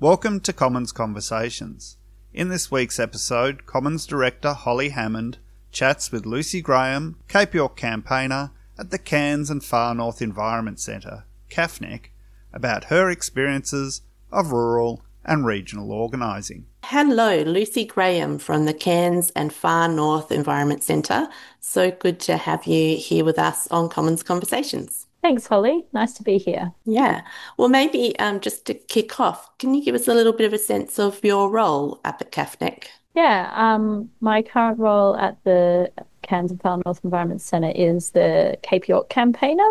Welcome to Commons Conversations. In this week's episode, Commons Director Holly Hammond chats with Lucy Graham, Cape York campaigner at the Cairns and Far North Environment Centre, CAFNEC, about her experiences of rural and regional organising. Hello, Lucy Graham from the Cairns and Far North Environment Centre. So good to have you here with us on Commons Conversations. Thanks, Holly. Nice to be here. Yeah. Well, maybe just to kick off, can you give us a little bit of a sense of your role up at CAFNEC? Yeah, my current role at the Cairns and Far North Environment Centre is the Cape York campaigner.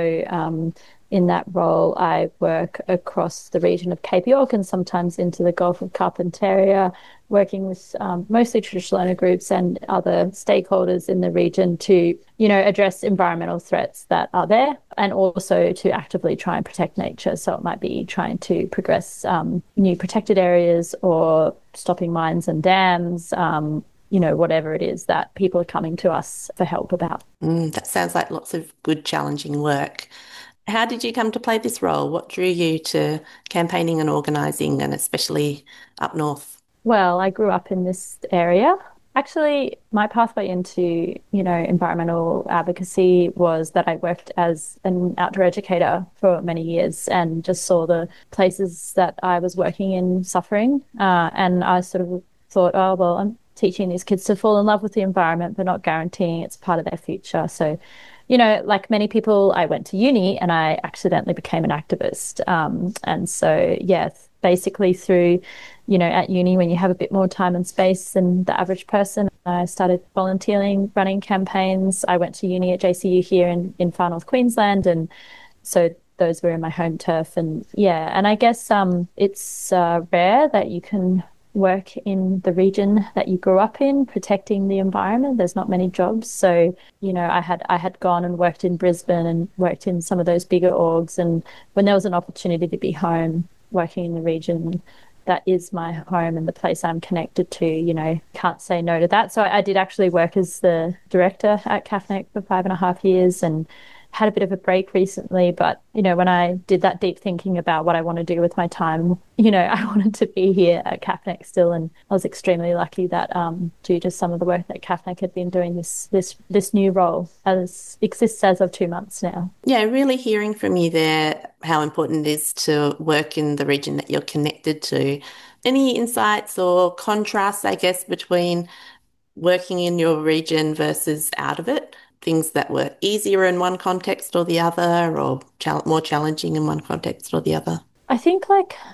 So in that role, I work across the region of Cape York and sometimes into the Gulf of Carpentaria, working with mostly traditional owner groups and other stakeholders in the region to, address environmental threats that are there and also to actively try and protect nature. So it might be trying to progress new protected areas or stopping mines and dams, whatever it is that people are coming to us for help about. That sounds like lots of good, challenging work. How did you come to play this role? What drew you to campaigning and organising, and especially up north? Well, I grew up in this area. Actually, my pathway into, environmental advocacy was that I worked as an outdoor educator for many years and just saw the places that I was working in suffering. And I sort of thought, oh, well, I'm teaching these kids to fall in love with the environment, but not guaranteeing it's part of their future. So, like many people, I went to uni and I accidentally became an activist. And so, basically through, at uni when you have a bit more time and space than the average person, I started volunteering, running campaigns. I went to uni at JCU here in Far North Queensland. And so those were in my home turf. And and I guess it's rare that you can work in the region that you grew up in, protecting the environment. There's not many jobs. So, I had gone and worked in Brisbane and worked in some of those bigger orgs. And when there was an opportunity to be home, working in the region that is my home and the place I'm connected to, can't say no to that. So I did actually work as the director at CAFNEC for 5.5 years and had a bit of a break recently. But, when I did that deep thinking about what I want to do with my time, I wanted to be here at CAFNEC still. And I was extremely lucky that due to some of the work that CAFNEC had been doing, this new role exists as of 2 months now. Yeah, really hearing from you there how important it is to work in the region that you're connected to. Any insights or contrasts, I guess, between working in your region versus out of it? Things that were easier in one context or the other, or more challenging in one context or the other? I think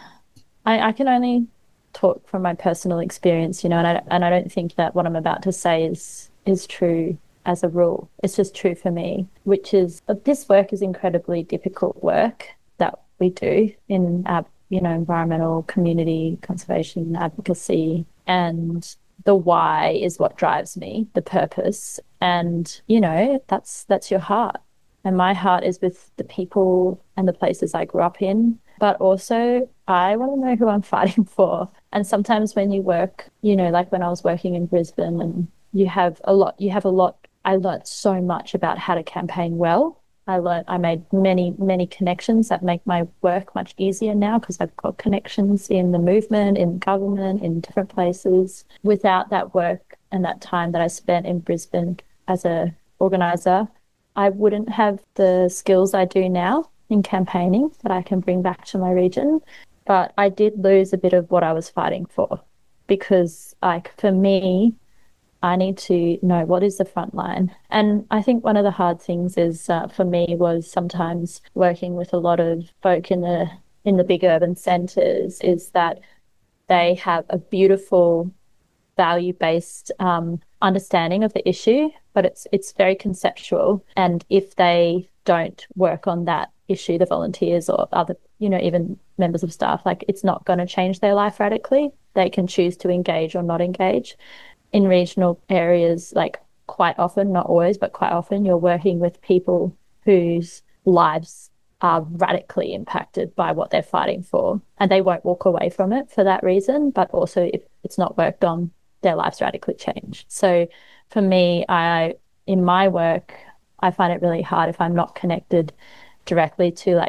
I can only talk from my personal experience, and I don't think that what I'm about to say is true as a rule. It's just true for me, which is this work is incredibly difficult work that we do in environmental community conservation advocacy, and the why is what drives me, the purpose. And, that's your heart. And my heart is with the people and the places I grew up in. But also, I want to know who I'm fighting for. And sometimes when you work, like when I was working in Brisbane, and you have a lot, I learned so much about how to campaign well. I made many, many connections that make my work much easier now because I've got connections in the movement, in government, in different places. Without that work and that time that I spent in Brisbane as a organizer, I wouldn't have the skills I do now in campaigning that I can bring back to my region. But I did lose a bit of what I was fighting for because, for me, I need to know what is the front line. And I think one of the hard things is for me was sometimes working with a lot of folk in the big urban centres is that they have a beautiful value-based understanding of the issue, but it's very conceptual. And if they don't work on that issue, the volunteers or other, even members of staff, it's not going to change their life radically. They can choose to engage or not engage. In regional areas, quite often, not always, but quite often, you're working with people whose lives are radically impacted by what they're fighting for. And they won't walk away from it for that reason, but also if it's not worked on, their lives radically change. So for me, in my work, I find it really hard if I'm not connected directly to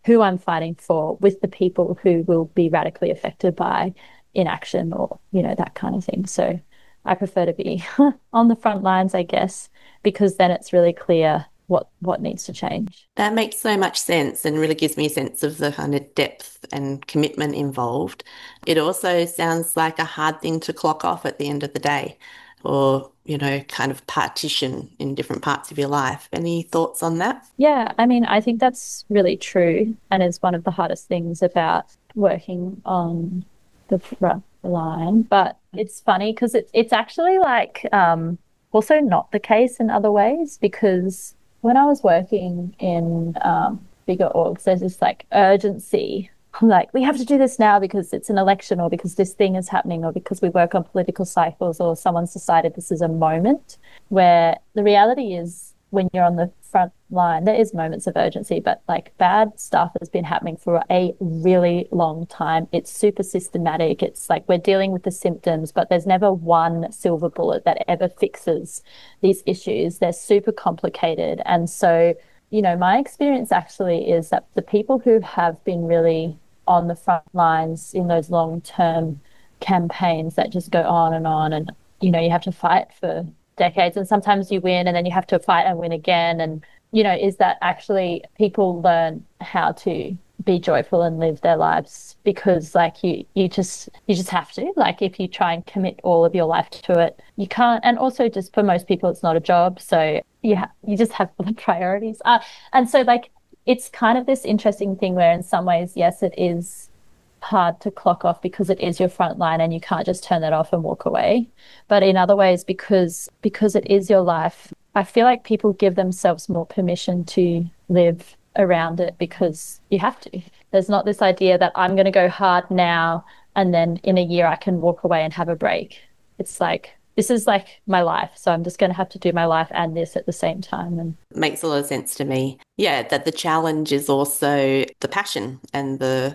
who I'm fighting for with the people who will be radically affected by inaction or, that kind of thing. So I prefer to be on the front lines, I guess, because then it's really clear what needs to change. That makes so much sense and really gives me a sense of the kind of depth and commitment involved. It also sounds like a hard thing to clock off at the end of the day or, kind of partition in different parts of your life. Any thoughts on that? Yeah, I mean, I think that's really true and is one of the hardest things about working on the front line. But it's funny because it's actually like also not the case in other ways, because when I was working in bigger orgs, there's this like urgency. Like, we have to do this now because it's an election or because this thing is happening or because we work on political cycles or someone's decided this is a moment, where the reality is when you're on the front line, there is moments of urgency, but like bad stuff has been happening for a really long time. It's super systematic. It's like we're dealing with the symptoms, but there's never one silver bullet that ever fixes these issues. They're super complicated. And so, my experience actually is that the people who have been really on the front lines in those long-term campaigns that just go on and, you have to fight for decades and sometimes you win and then you have to fight and win again. And, is that actually people learn how to be joyful and live their lives because like you just have to. Like, if you try and commit all of your life to it, you can't. And also, just for most people, it's not a job, so you just have other priorities. And so like it's kind of this interesting thing where in some ways, yes, it is hard to clock off because it is your front line and you can't just turn that off and walk away. But in other ways, because it is your life, I feel like people give themselves more permission to live around it because you have to. There's not this idea that I'm going to go hard now and then in a year I can walk away and have a break. It's like, this is like my life, so I'm just going to have to do my life and this at the same time. And makes a lot of sense to me. Yeah, that the challenge is also the passion and the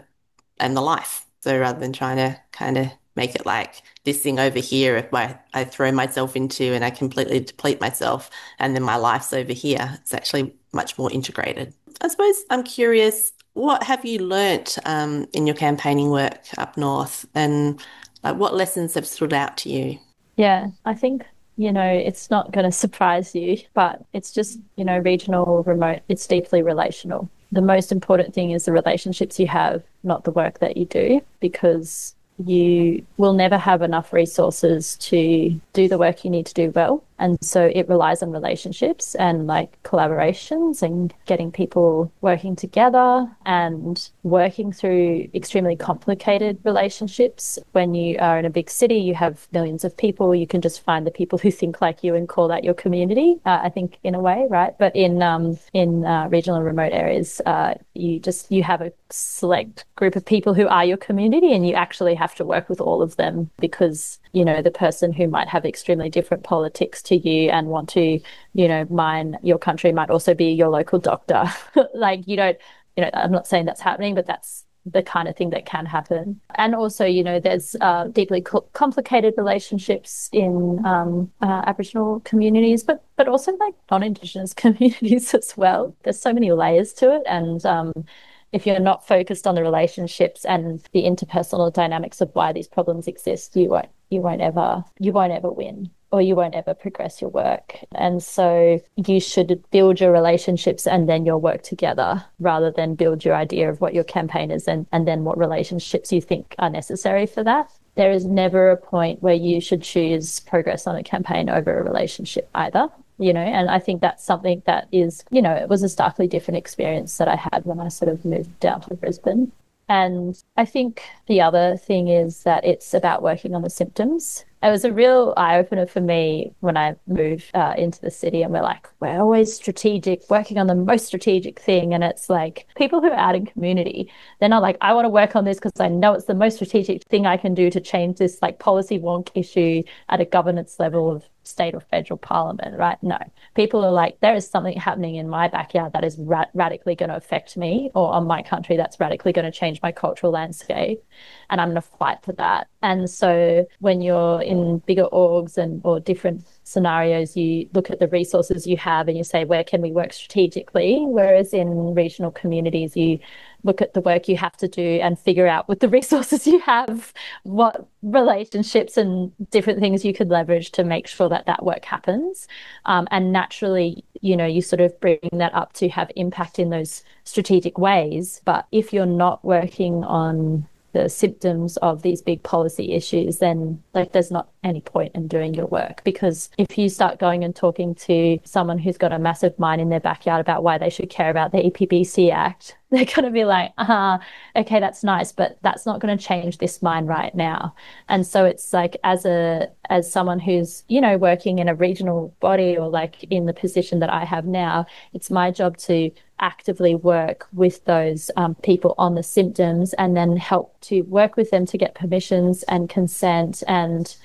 life. So rather than trying to kind of make it like this thing over here, if I throw myself into and I completely deplete myself and then my life's over here, it's actually much more integrated. I suppose I'm curious, what have you learnt in your campaigning work up north, and like what lessons have stood out to you? Yeah, I think, it's not going to surprise you, but it's just, regional, remote, it's deeply relational. The most important thing is the relationships you have, not the work that you do, because you will never have enough resources to do the work you need to do well. And so it relies on relationships and like collaborations and getting people working together and working through extremely complicated relationships. When you are in a big city, you have millions of people. You can just find the people who think like you and call that your community, I think, in a way, right? But in regional and remote areas, you have a select group of people who are your community, and you actually have to work with all of them because, the person who might have extremely different politics to you and want to, mine your country might also be your local doctor. Like, I'm not saying that's happening, but that's the kind of thing that can happen. And also, there's deeply complicated relationships in Aboriginal communities, but also like non-Indigenous communities as well. There's so many layers to it. And if you're not focused on the relationships and the interpersonal dynamics of why these problems exist, you won't ever win, or you won't ever progress your work. And so you should build your relationships and then your work together, rather than build your idea of what your campaign is and then what relationships you think are necessary for that. There is never a point where you should choose progress on a campaign over a relationship either. And I think that's something that is, it was a starkly different experience that I had when I sort of moved down to Brisbane. And I think the other thing is that it's about working on the symptoms. It was a real eye-opener for me when I moved into the city, and we're always strategic, working on the most strategic thing. And it's like people who are out in community, they're not like, I want to work on this because I know it's the most strategic thing I can do to change this like policy wonk issue at a governance level of state or federal parliament, right? No. People are like, there is something happening in my backyard that is radically going to affect me, or on my country that's radically going to change my cultural landscape, and I'm going to fight for that. And so when you're in bigger orgs or different scenarios, you look at the resources you have and you say, where can we work strategically? Whereas in regional communities, you look at the work you have to do and figure out with the resources you have what relationships and different things you could leverage to make sure that that work happens. And naturally, you sort of bring that up to have impact in those strategic ways. But if you're not working on the symptoms of these big policy issues, then there's not any point in doing your work. Because if you start going and talking to someone who's got a massive mine in their backyard about why they should care about the EPBC Act, they're going to be like, okay, that's nice, but that's not going to change this mine right now. And so it's like, as someone who's, working in a regional body or in the position that I have now, it's my job to actively work with those people on the symptoms and then help to work with them to get permissions and consent and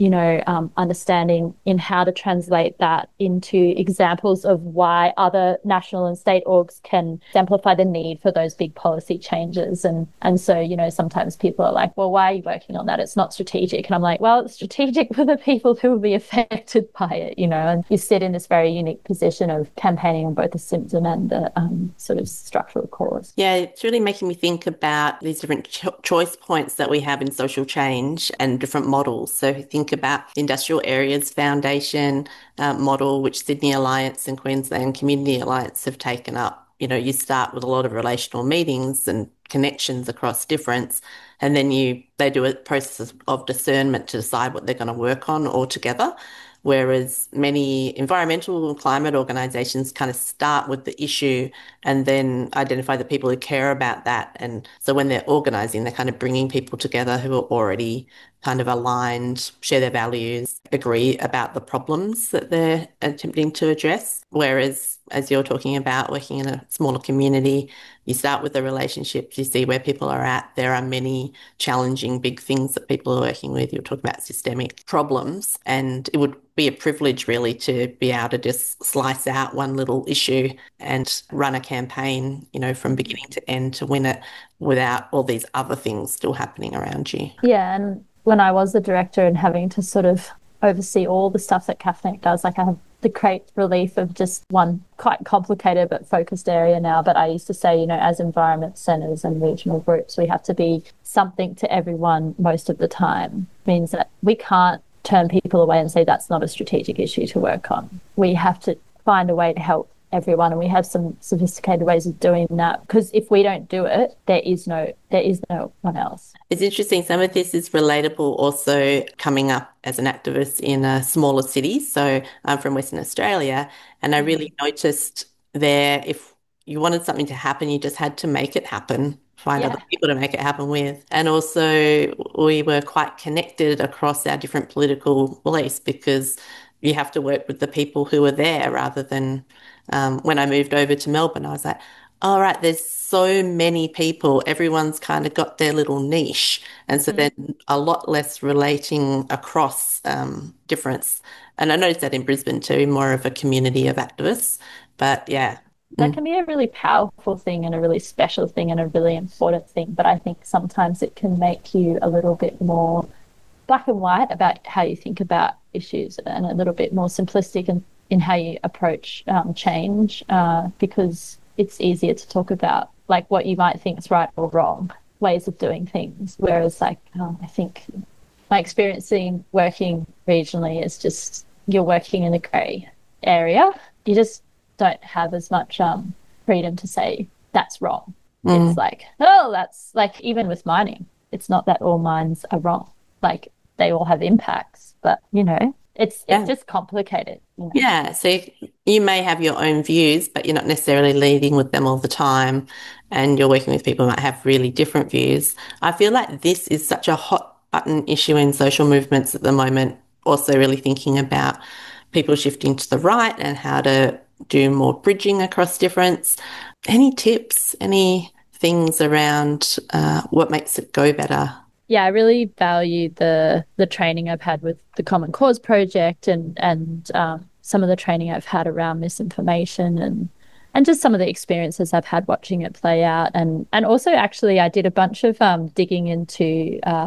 understanding in how to translate that into examples of why other national and state orgs can exemplify the need for those big policy changes. And so, sometimes people are like, well, why are you working on that? It's not strategic. And I'm like, well, it's strategic for the people who will be affected by it, and you sit in this very unique position of campaigning on both the symptom and the sort of structural cause. Yeah, it's really making me think about these different choice points that we have in social change and different models. So if you think about the Industrial Areas Foundation model, which Sydney Alliance and Queensland Community Alliance have taken up. You start with a lot of relational meetings and connections across difference, and then they do a process of discernment to decide what they're going to work on altogether. Whereas many environmental and climate organisations kind of start with the issue and then identify the people who care about that. And so when they're organising, they're kind of bringing people together who are already kind of aligned, share their values, agree about the problems that they're attempting to address. Whereas, as you're talking about working in a smaller community, you start with the relationships, you see where people are at. There are many challenging big things that people are working with. You're talking about systemic problems, and it would be a privilege really to be able to just slice out one little issue and run a campaign, from beginning to end to win it without all these other things still happening around you. Yeah, and when I was the director and having to sort of oversee all the stuff that CAFNEC does, I have the great relief of just one quite complicated but focused area now. But I used to say, as environment centres and regional groups, we have to be something to everyone most of the time. It means that we can't turn people away and say that's not a strategic issue to work on. We have to find a way to help everyone, and we have some sophisticated ways of doing that, because if we don't do it, there is no one else. It's interesting, some of this is relatable also coming up as an activist in a smaller city. So I'm from Western Australia, and I really noticed there, if you wanted something to happen, you just had to make it happen, find other people to make it happen with. And also we were quite connected across our different political beliefs, because you have to work with the people who are there rather than when I moved over to Melbourne, I was like, all right, there's so many people, everyone's kind of got their little niche. And so then a lot less relating across difference. And I noticed that in Brisbane too, more of a community of activists. But yeah. That can be a really powerful thing and a really special thing and a really important thing. But I think sometimes it can make you a little bit more black and white about how you think about issues, and a little bit more simplistic in how you approach change, because it's easier to talk about what you might think is right or wrong ways of doing things. Whereas I think my experience in working regionally is just you're working in a grey area. You just don't have as much freedom to say that's wrong. It's that's even with mining, it's not that all mines are wrong. They all have impacts, but it's just complicated. Yeah, so you may have your own views, but you're not necessarily leading with them all the time, and you're working with people who might have really different views. I feel like this is such a hot button issue in social movements at the moment, also really thinking about people shifting to the right and how to do more bridging across difference. Any tips, any things around what makes it go better? Yeah, I really value the training I've had with the Common Cause Project and some of the training I've had around misinformation and just some of the experiences I've had watching it play out. And also, actually, I did a bunch of digging into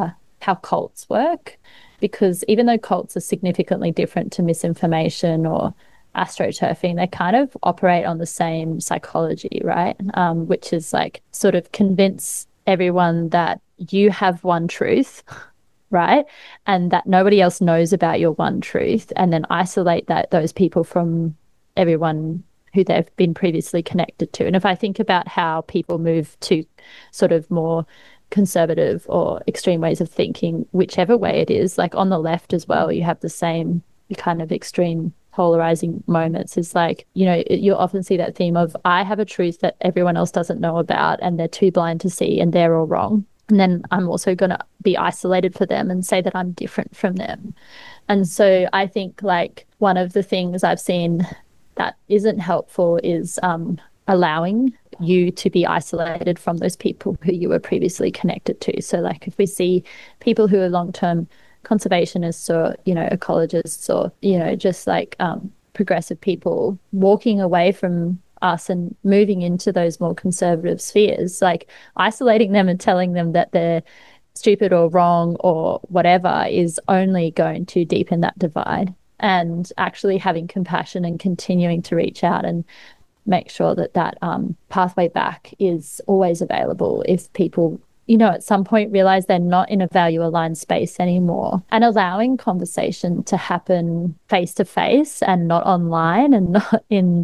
how cults work, because even though cults are significantly different to misinformation or astroturfing, they kind of operate on the same psychology, right? Which is like sort of convince everyone that you have one truth, right? And that nobody else knows about your one truth, and then isolate those people from everyone who they've been previously connected to. And if I think about how people move to sort of more conservative or extreme ways of thinking, whichever way it is, like on the left as well, you have the same kind of extreme polarizing moments. Is like, you know, you'll often see that theme of, I have a truth that everyone else doesn't know about and they're too blind to see and they're all wrong. And then I'm also going to be isolated for them and say that I'm different from them. And so I think like one of the things I've seen that isn't helpful is allowing you to be isolated from those people who you were previously connected to. So like if we see people who are long-term conservationists or, you know, ecologists or, you know, just like progressive people walking away from us and moving into those more conservative spheres, like isolating them and telling them that they're stupid or wrong or whatever is only going to deepen that divide. And actually having compassion and continuing to reach out and make sure that pathway back is always available if people, you know, at some point realize they're not in a value aligned space anymore, and allowing conversation to happen face to face and not online and not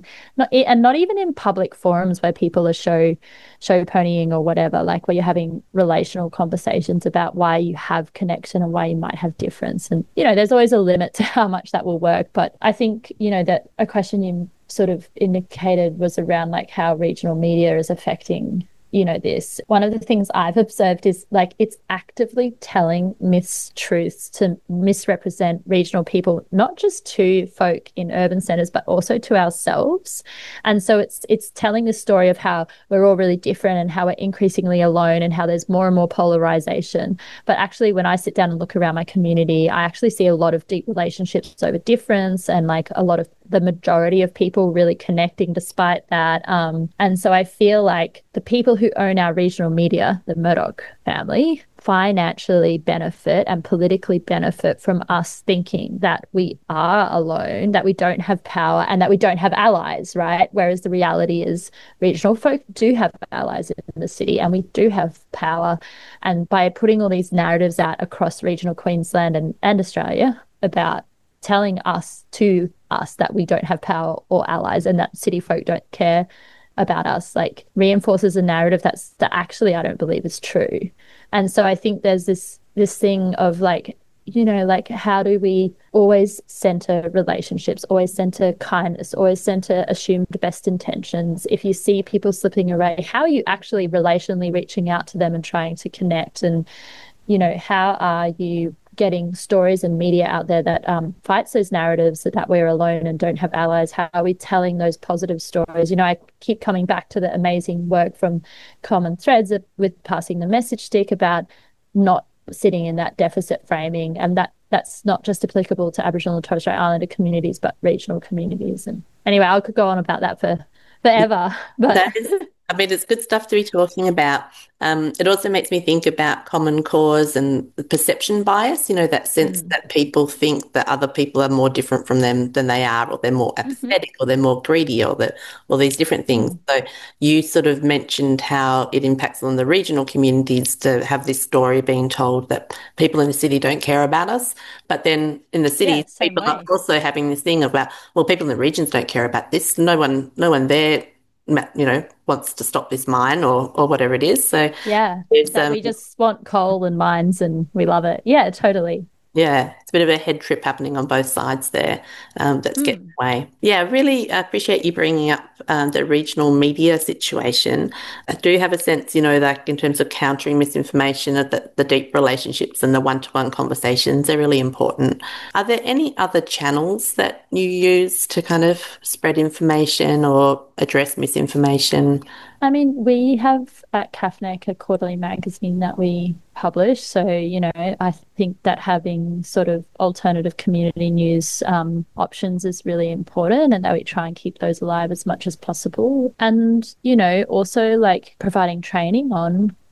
even in public forums where people are show ponying or whatever, like where you're having relational conversations about why you have connection and why you might have difference. And, you know, there's always a limit to how much that will work. But I think, you know, that a question you sort of indicated was around like how regional media is affecting, you know, this. One of the things I've observed is like it's actively telling mistruths to misrepresent regional people, not just to folk in urban centres, but also to ourselves. And so it's telling the story of how we're all really different and how we're increasingly alone and how there's more and more polarisation. But actually, when I sit down and look around my community, I actually see a lot of deep relationships over difference and like a lot of the majority of people really connecting despite that. And so I feel like the people who own our regional media, the Murdoch family, financially benefit and politically benefit from us thinking that we are alone, that we don't have power and that we don't have allies, right? Whereas the reality is regional folk do have allies in the city and we do have power. And by putting all these narratives out across regional Queensland and Australia about telling us that we don't have power or allies and that city folk don't care about us, like reinforces a narrative that actually I don't believe is true. And so I think there's this thing of like, you know, like how do we always center relationships, always center kindness, always center assumed best intentions. If you see people slipping away, how are you actually relationally reaching out to them and trying to connect? And, you know, how are you getting stories and media out there that fights those narratives that we're alone and don't have allies? How are we telling those positive stories? You know, I keep coming back to the amazing work from Common Threads with passing the message stick about not sitting in that deficit framing, and that's not just applicable to Aboriginal and Torres Strait Islander communities, but regional communities. And anyway, I could go on about that for forever. But I mean, it's good stuff to be talking about. It also makes me think about Common Cause and the perception bias, you know, that sense that people think that other people are more different from them than they are, or they're more apathetic, or they're more greedy, or these different things. So you sort of mentioned how it impacts on the regional communities to have this story being told that people in the city don't care about us. But then in the city, people are also having this thing about, well, people in the regions don't care about this. No one there, you know, wants to stop this mine or whatever it is. So yeah, we just want coal and mines and we love it. Yeah, totally. Yeah, it's a bit of a head trip happening on both sides there. That's getting away. Yeah, really appreciate you bringing up the regional media situation. I do have a sense, you know, like in terms of countering misinformation, that the deep relationships and the one-to-one conversations are really important. Are there any other channels that you use to kind of spread information or address misinformation? I mean, we have at CAFNEC a quarterly magazine that we publish. So, you know, I think that having sort of alternative community news options is really important, and that we try and keep those alive as much as possible. And, you know, also like providing training on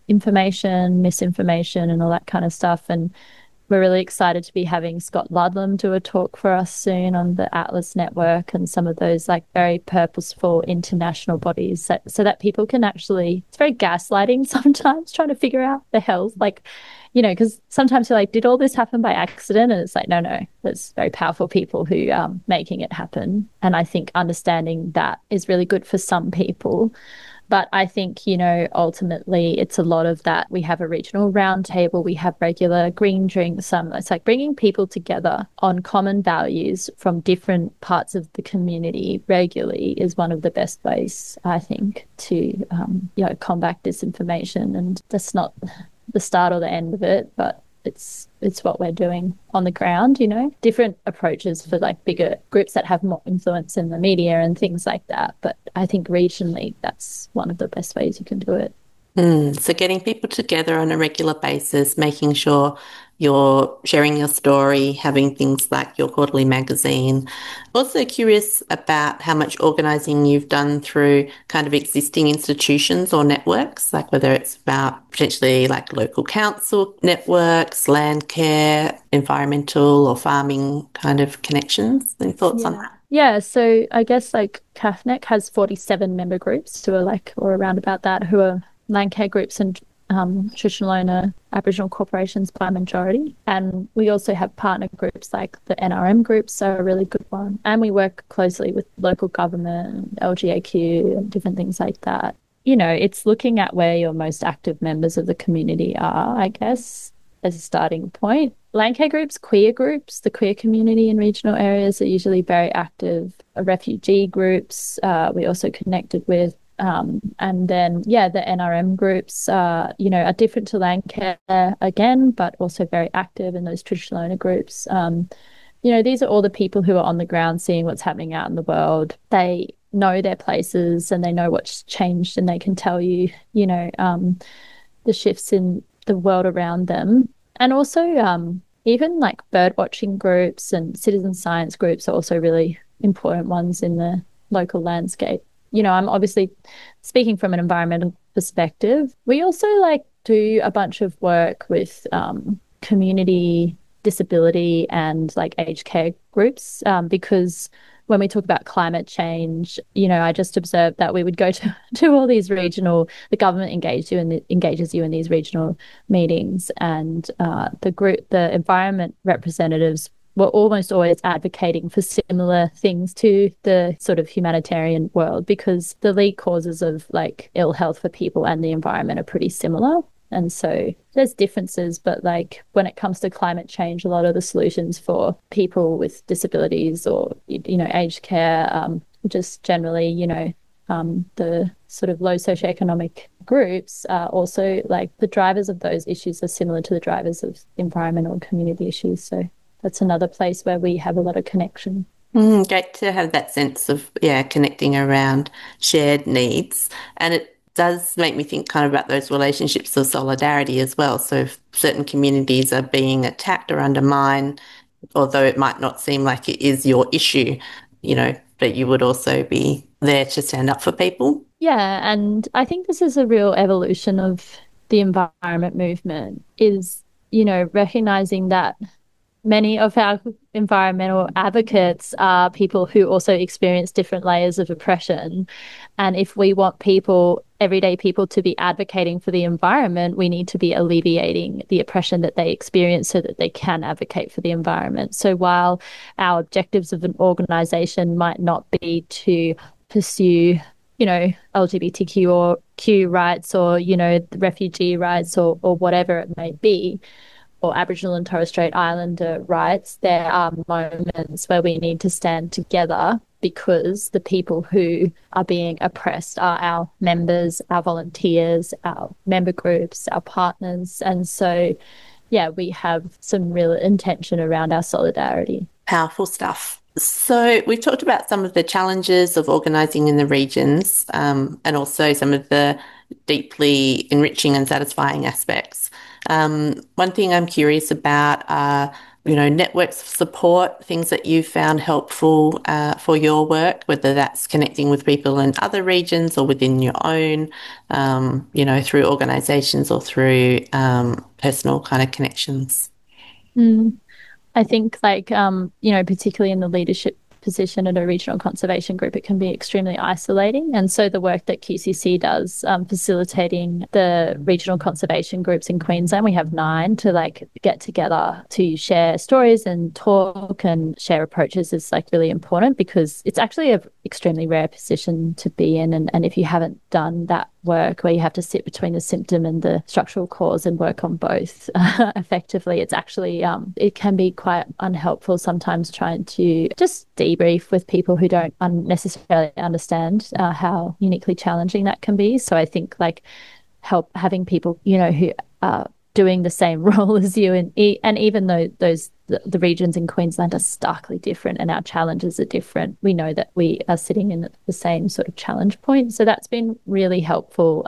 information, misinformation, and all that kind of stuff. And we're really excited to be having Scott Ludlam do a talk for us soon on the Atlas Network and some of those like very purposeful international bodies so that people can actually, it's very gaslighting sometimes trying to figure out the hell, like, you know, because sometimes you're like, did all this happen by accident? And it's like, no, there's very powerful people who are making it happen. And I think understanding that is really good for some people. But I think, you know, ultimately it's a lot of that. We have a regional roundtable, we have regular green drinks. It's like bringing people together on common values from different parts of the community regularly is one of the best ways, I think, to, you know, combat disinformation. And that's not the start or the end of it, but it's what we're doing on the ground, you know, different approaches for like bigger groups that have more influence in the media and things like that. But I think regionally, that's one of the best ways you can do it. So getting people together on a regular basis, making sure you're sharing your story, having things like your quarterly magazine. Also curious about how much organising you've done through kind of existing institutions or networks, like whether it's about potentially like local council networks, land care, environmental or farming kind of connections. Any thoughts on that? Yeah, so I guess like CAFNEC has 47 member groups who are like, or around about that, who are land care groups and traditional owner Aboriginal corporations by majority. And we also have partner groups like the NRM groups, so a really good one. And we work closely with local government, LGAQ, and different things like that. You know, it's looking at where your most active members of the community are, I guess, as a starting point. Land care groups, the queer community in regional areas are usually very active. Refugee groups, we also connected with. And then, the NRM groups, you know, are different to land care again, but also very active in those traditional owner groups. You know, these are all the people who are on the ground seeing what's happening out in the world. They know their places and they know what's changed, and they can tell you, you know, the shifts in the world around them. And also even like bird watching groups and citizen science groups are also really important ones in the local landscape. You know, I'm obviously speaking from an environmental perspective. We also like do a bunch of work with community disability and like aged care groups because when we talk about climate change, you know, I just observed that we would go to all these the government engages you in these regional meetings, and the environment representatives were almost always advocating for similar things to the sort of humanitarian world, because the lead causes of like ill health for people and the environment are pretty similar. And so there's differences, but like when it comes to climate change, a lot of the solutions for people with disabilities or, you know, aged care, just generally, you know, the sort of low socioeconomic groups are also like the drivers of those issues are similar to the drivers of environmental and community issues. So that's another place where we have a lot of connection. Great to have that sense of, connecting around shared needs. And it does make me think kind of about those relationships of solidarity as well. So if certain communities are being attacked or undermined, although it might not seem like it is your issue, you know, but you would also be there to stand up for people. Yeah, and I think this is a real evolution of the environment movement is, you know, recognizing that many of our environmental advocates are people who also experience different layers of oppression. And if we want everyday people to be advocating for the environment, we need to be alleviating the oppression that they experience so that they can advocate for the environment. So while our objectives of an organization might not be to pursue, you know, LGBTQ or Q rights or, you know, refugee rights or whatever it may be, or Aboriginal and Torres Strait Islander rights, there are moments where we need to stand together because the people who are being oppressed are our members, our volunteers, our member groups, our partners. And so, we have some real intention around our solidarity. Powerful stuff. So we've talked about some of the challenges of organising in the regions and also some of the deeply enriching and satisfying aspects. One thing I'm curious about are, networks of support, things that you've found helpful for your work, whether that's connecting with people in other regions or within your own, through organisations or through personal kind of connections. I think particularly in the leadership position at a regional conservation group, it can be extremely isolating. And so the work that QCC does, facilitating the regional conservation groups in Queensland, we have 9 to get together to share stories and talk and share approaches is really important, because it's actually an extremely rare position to be in. And if you haven't done that work where you have to sit between the symptom and the structural cause and work on both effectively, it's actually it can be quite unhelpful sometimes trying to just debrief with people who don't necessarily understand how uniquely challenging that can be. So I think help having people who are doing the same role as you, and even though the regions in Queensland are starkly different and our challenges are different, we know that we are sitting in the same sort of challenge point. So that's been really helpful.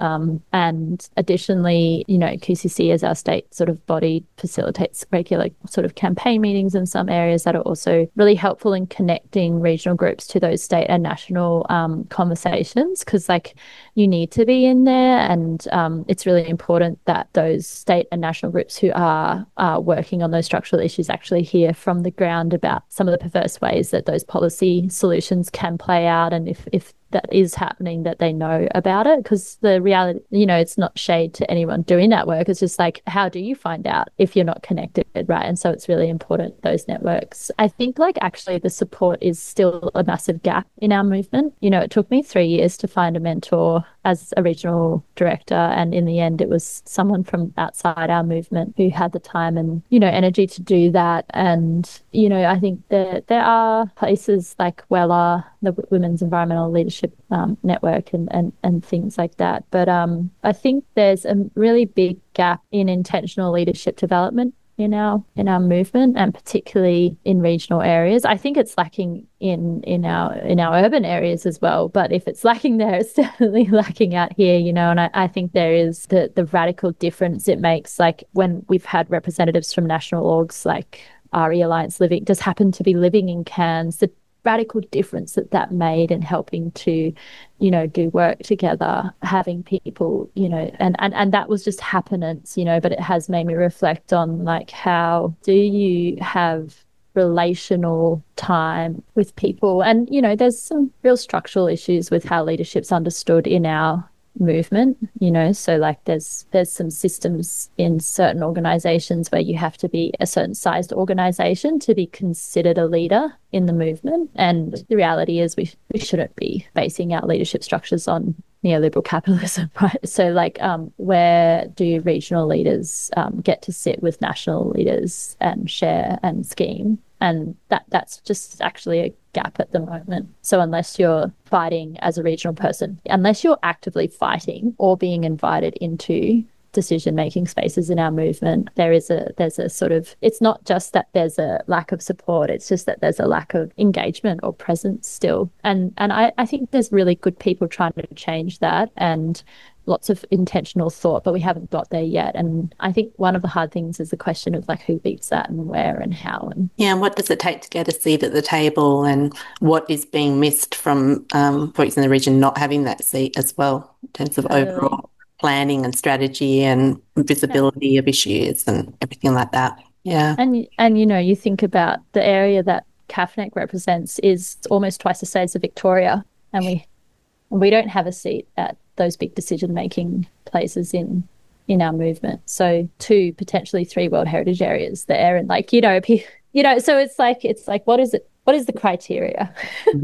And additionally, QCC as our state sort of body facilitates regular sort of campaign meetings in some areas that are also really helpful in connecting regional groups to those state and national conversations, because you need to be in there, and it's really important that those state and national groups who are working on those structural issues actually hear from the ground about some of the perverse ways that those policy solutions can play out, and if that is happening, that they know about it. Because the reality, it's not shade to anyone doing that work. It's just how do you find out if you're not connected, right? And so it's really important, those networks. I think actually the support is still a massive gap in our movement. It took me 3 years to find a mentor as a regional director, and in the end it was someone from outside our movement who had the time and energy to do that. And I think there are places like Wella, the Women's Environmental Leadership Network, and things like that. But I think there's a really big gap in intentional leadership development in our movement, and particularly in regional areas. I think it's lacking in our urban areas as well, but if it's lacking there, it's definitely lacking out here, and I think there is the radical difference it makes, when we've had representatives from national orgs like RE Alliance Living just happen to be living in Cairns, the radical difference that made in helping to do work together, having people and that was just happenance, but it has made me reflect on how do you have relational time with people. And there's some real structural issues with how leadership's understood in our movement, so there's some systems in certain organizations where you have to be a certain sized organization to be considered a leader in the movement, and the reality is we shouldn't be basing our leadership structures on neoliberal capitalism, right? So where do regional leaders get to sit with national leaders and share and scheme? And that's just actually a gap at the moment. So unless you're fighting as a regional person, unless you're actively fighting or being invited into decision-making spaces in our movement, there's a sort of, it's not just that there's a lack of support, it's just that there's a lack of engagement or presence still. And I think there's really good people trying to change that, and lots of intentional thought, but we haven't got there yet. And I think one of the hard things is the question of who beats that and where and how. And what does it take to get a seat at the table, and what is being missed from folks in the region not having that seat as well, in terms of overall planning and strategy and visibility of issues and everything like that. Yeah. And you think about the area that CAFNEC represents is almost twice the size of Victoria, and we don't have a seat at those big decision-making places in our movement. So 2, potentially 3 World Heritage areas there, and so it's what is it? What is the criteria?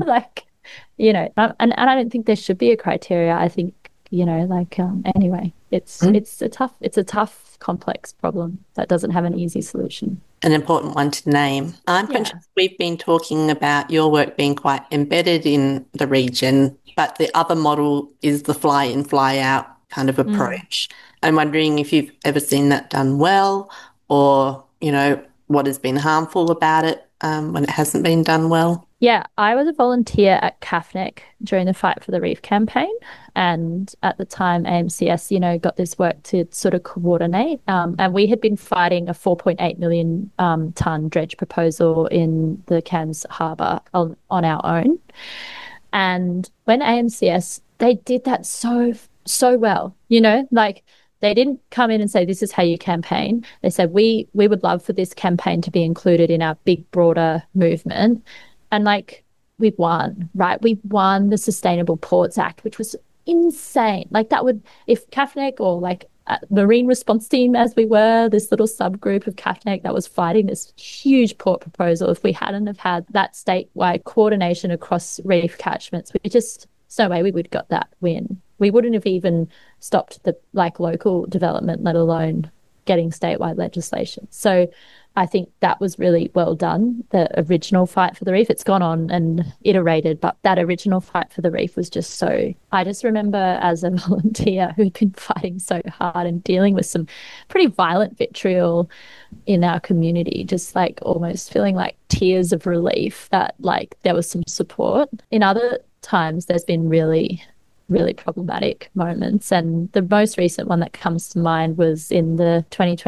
And I don't think there should be a criteria. I think anyway, it's a tough, complex problem that doesn't have an easy solution. An important one to name. I'm conscious we've been talking about your work being quite embedded in the region, but the other model is the fly in, fly out kind of approach. I'm wondering if you've ever seen that done well, or, what has been harmful about it when it hasn't been done well? Yeah, I was a volunteer at CAFNEC during the Fight for the Reef campaign. And at the time, AMCS, got this work to sort of coordinate. And we had been fighting a 4.8 million tonne dredge proposal in the Cairns Harbour on our own. And when AMCS, they did that so well, like they didn't come in and say, this is how you campaign. They said, we would love for this campaign to be included in our big, broader movement. And like, we won, right? We won the Sustainable Ports Act, which was insane. Like that would, if CAFNEC or like Marine Response Team, as we were, this little subgroup of CAFNEC that was fighting this huge port proposal, if we hadn't have had that statewide coordination across reef catchments, there's no way we would have got that win. We wouldn't have even stopped the like local development, let alone getting statewide legislation. So I think that was really well done, the original Fight for the Reef. It's gone on and iterated, but that original Fight for the Reef was just so... I just remember as a volunteer who'd been fighting so hard and dealing with some pretty violent vitriol in our community, just like almost feeling like tears of relief that like there was some support. In other times, there's been really problematic moments. And the most recent one that comes to mind was in the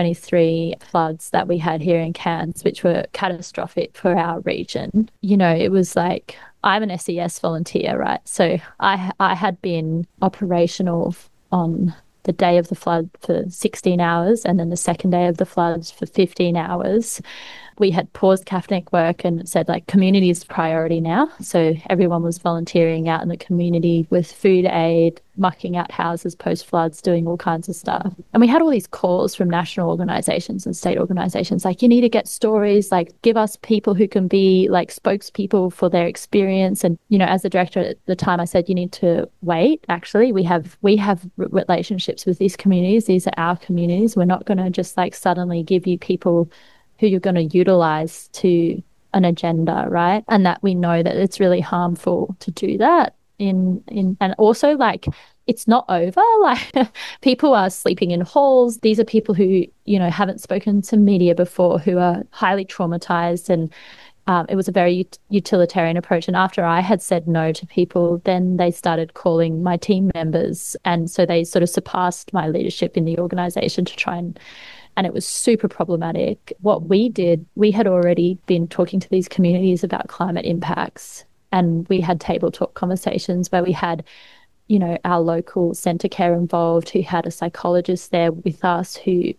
2023 floods that we had here in Cairns, which were catastrophic for our region. It was like, I'm an SES volunteer, right? So I had been operational on the day of the flood for 16 hours and then the second day of the floods for 15 hours. We had paused CAFNEC work and said like community is priority now. So everyone was volunteering out in the community with food aid, mucking out houses post floods, doing all kinds of stuff. And we had all these calls from national organizations and state organizations like, you need to get stories, like give us people who can be like spokespeople for their experience. And, as the director at the time, I said, you need to wait. Actually, we have relationships with these communities. These are our communities. We're not going to just like suddenly give you people who you're going to utilize to an agenda, right? And that we know that it's really harmful to do that and also like it's not over. Like people are sleeping in halls. These are people who, haven't spoken to media before, who are highly traumatized. And it was a very utilitarian approach. And after I had said no to people, then they started calling my team members. And so they sort of surpassed my leadership in the organization to try and it was super problematic. What we did, we had already been talking to these communities about climate impacts, and we had table talk conversations where we had, our local Centacare involved, who had a psychologist there with us who,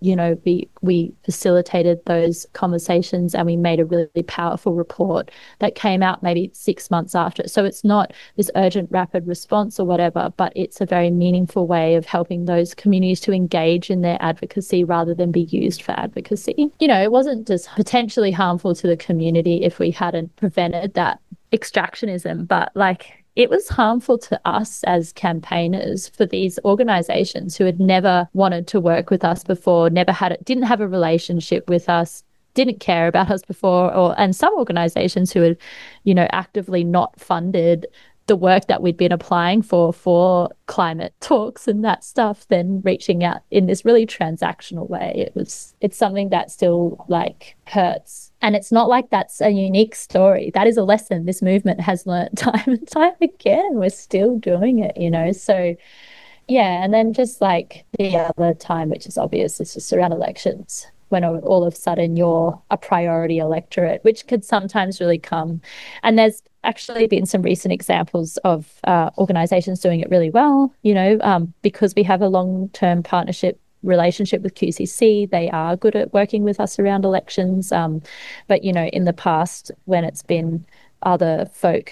we facilitated those conversations, and we made a really powerful report that came out maybe 6 months after. So it's not this urgent, rapid response or whatever, but it's a very meaningful way of helping those communities to engage in their advocacy rather than be used for advocacy. It wasn't just potentially harmful to the community if we hadn't prevented that extractionism, but like it was harmful to us as campaigners for these organizations who had never wanted to work with us before, didn't have a relationship with us, didn't care about us before, and some organizations who had, actively not funded the work that we'd been applying for climate talks and that stuff, then reaching out in this really transactional way. It's something that still like hurts. And it's not like that's a unique story. That is a lesson this movement has learned time and time again. We're still doing it, So, yeah. And then just like the other time, which is obvious, is just around elections, when all of a sudden you're a priority electorate, which could sometimes really come. And there's actually been some recent examples of organisations doing it really well, because we have a long-term relationship with QCC. They are good at working with us around elections. But, in the past, when it's been other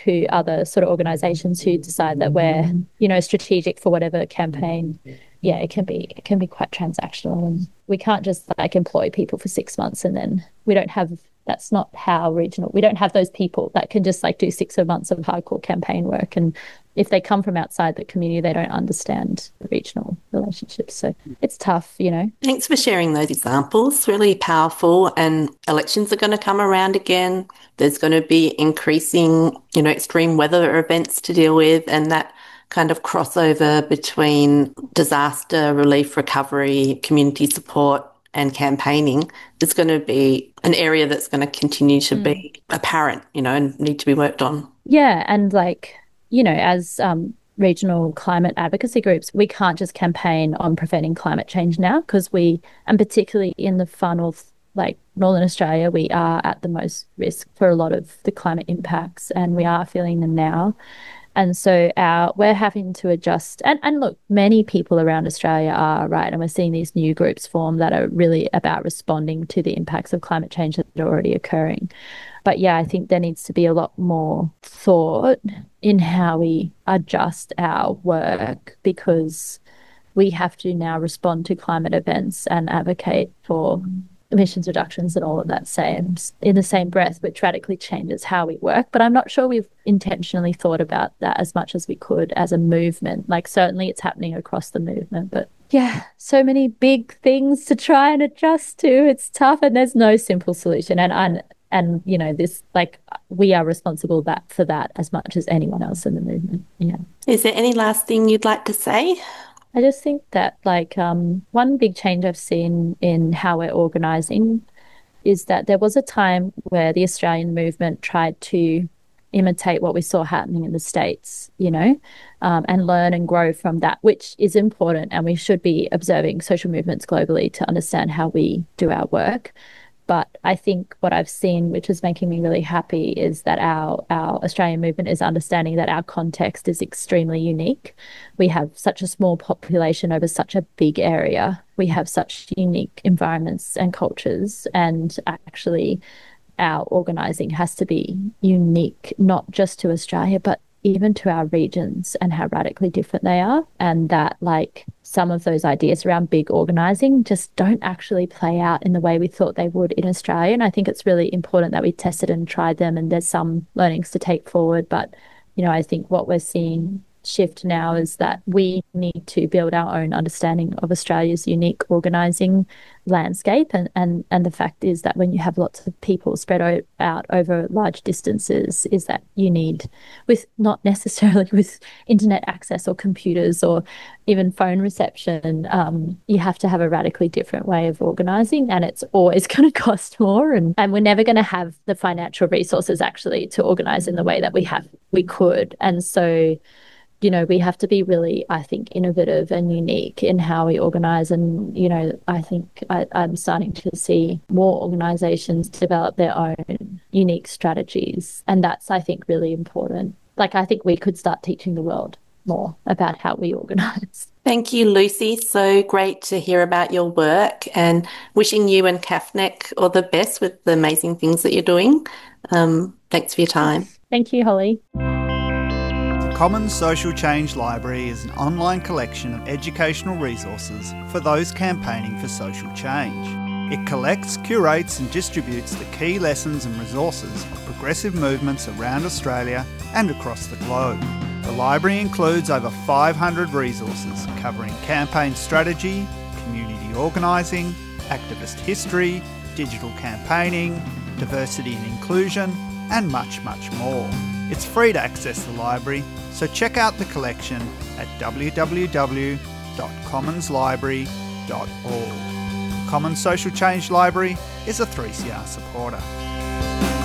sort of organisations who decide that we're, strategic for whatever campaign, yeah, it can be quite transactional, and we can't just like employ people for 6 months and then that's not how we don't have those people that can just like do 6 months of hardcore campaign work. And if they come from outside the community, they don't understand the regional relationships. So it's tough, Thanks for sharing those examples. Really powerful. And elections are going to come around again. There's going to be increasing, extreme weather events to deal with, and that kind of crossover between disaster relief, recovery, community support and campaigning, it's going to be an area that's going to continue to be apparent, and need to be worked on. Yeah, and as regional climate advocacy groups, we can't just campaign on preventing climate change now, because and particularly in the far north, like Northern Australia, we are at the most risk for a lot of the climate impacts, and we are feeling them now. And so we're having to adjust. And look, many people around Australia are, right, and we're seeing these new groups form that are really about responding to the impacts of climate change that are already occurring. But yeah, I think there needs to be a lot more thought in how we adjust our work, because we have to now respond to climate events and advocate for emissions reductions and all of that in the same breath, which radically changes how we work. But I'm not sure we've intentionally thought about that as much as we could as a movement. Like, certainly it's happening across the movement, but yeah, so many big things to try and adjust to. It's tough, and there's no simple solution. And this, like, we are responsible for that as much as anyone else in the movement. Yeah. Is there any last thing you'd like to say? I just think that, one big change I've seen in how we're organising is that there was a time where the Australian movement tried to imitate what we saw happening in the States, and learn and grow from that, which is important. And we should be observing social movements globally to understand how we do our work. But I think what I've seen, which is making me really happy, is that our Australian movement is understanding that our context is extremely unique. We have such a small population over such a big area. We have such unique environments and cultures, and actually our organising has to be unique, not just to Australia, but even to our regions and how radically different they are. And that, some of those ideas around big organising just don't actually play out in the way we thought they would in Australia. And I think it's really important that we tested and tried them, and there's some learnings to take forward. But, I think what we're seeing shift now is that we need to build our own understanding of Australia's unique organising landscape. And the fact is that when you have lots of people spread out over large distances, is that you need, with not necessarily with internet access or computers or even phone reception, you have to have a radically different way of organising, and it's always going to cost more, and we're never going to have the financial resources actually to organise in the way that we could. And so we have to be really, I think, innovative and unique in how we organise. And, I think I'm starting to see more organisations develop their own unique strategies. And that's, I think, really important. I think we could start teaching the world more about how we organise. Thank you, Lucy. So great to hear about your work, and wishing you and CAFNEC all the best with the amazing things that you're doing. Thanks for your time. Thank you, Holly. Commons Social Change Library is an online collection of educational resources for those campaigning for social change. It collects, curates and distributes the key lessons and resources of progressive movements around Australia and across the globe. The library includes over 500 resources covering campaign strategy, community organising, activist history, digital campaigning, diversity and inclusion, and much, much more. It's free to access the library, so check out the collection at www.commonslibrary.org. Commons Social Change Library is a 3CR supporter.